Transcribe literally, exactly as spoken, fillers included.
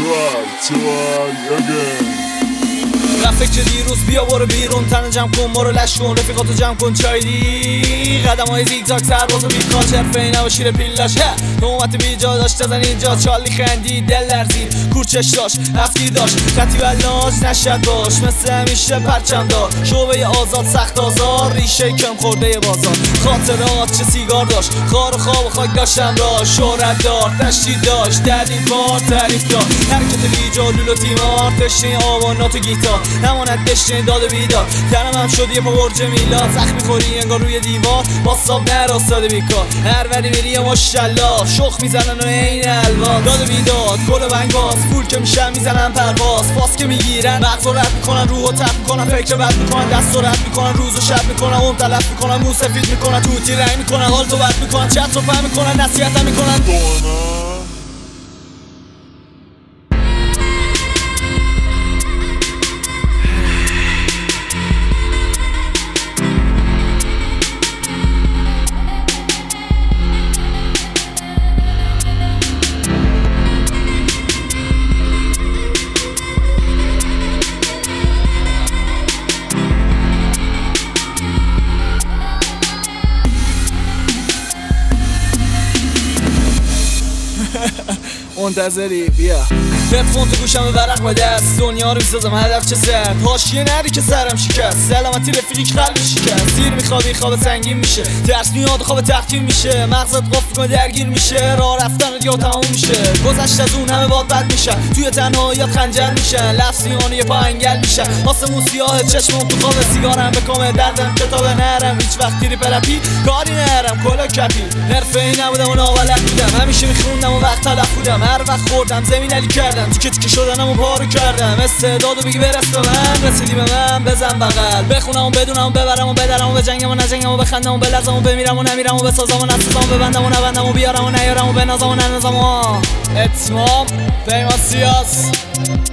فکر دیروز بیا برو بیرون، تن جمع کن برو لش کن، رفیقاتو جمع کن چایدی قدم های زیگزاگ سربازو بیکار چرفه اینه و شیر پیلاش نومت بی جا داشت تزن اینجا چالی خندی دل لرزید کورچش داشت افتی داشت خطی بلاج نشد باش مثل همیشه پرچم دار شعبه آزاد سخت آزار ریشه کم خورده بازار خاطرات چه سیگار داشت خار و خواب و خاک داشتم را شهرت دار تشدید داشت دردی بار تعریف دار حرکت بی جا لولو تیمار تشنه آوانات و گیتار همانت دشتین داد و بیدار تنم هم شد یه پا برج میلاد زخمی خوری انگار روی دیوار باستاب نراستاده بیکار هر وری میری یه ماشالله شخ میزنن و این الوان داد و بیداد گل و بنگاز پول که میشن میزنن پرواز پاس که میگیرن وقت رو رد میکنن روح و تپ میکنن فکر بد میکنن دست رو رد میکنن روز و شب میکنن اون تلف میکنن مو سفید میکنن توتی رنگ میکنن حال تو بد میکنن چت رو پهم میکنن نصیحتم میکنن منتظری بیا هدفون تو گوشم و ورق و دست دنیا رو میسازم هدف چه سرد حاشیه نری که سرم شکست سلامتی رفیقی قلب شکست زیر میخوابی خواب سنگین میشه ترس میاد خواب تقدیم میشه مغزت قفل کنه درگیر میشه راه رفتن دیگه تموم میشه گذشت از اون همه باد بد میشن توی تنهاییات خنجر میشن لفظیان یه پا انگل میشن واسه مون سیاه چشمم تو خواب سیگارم بکامه دردم کتاب نرم هیچ وقت تیری پرپی کاری نرم کلا کپی حرفه‌ای نبودم و نابلد بودم همیشه میخوندم و وقت تلف بودم هر وقت خوردم زمین علی کردم تیکه تیکه شدنم و پارو کردم استعدادو بگی برس به من رسیدی به من بزن بغل بخونم و بدونم و ببرم و بدرم و بجنگم و نجنگم و بخندم و بلرزم و بمیرم و نمیرم و بسازم و نسازم و ببندم و نبندم و بیارم و نیارم و بنازم و ننازم و اتمام پیمان سیاس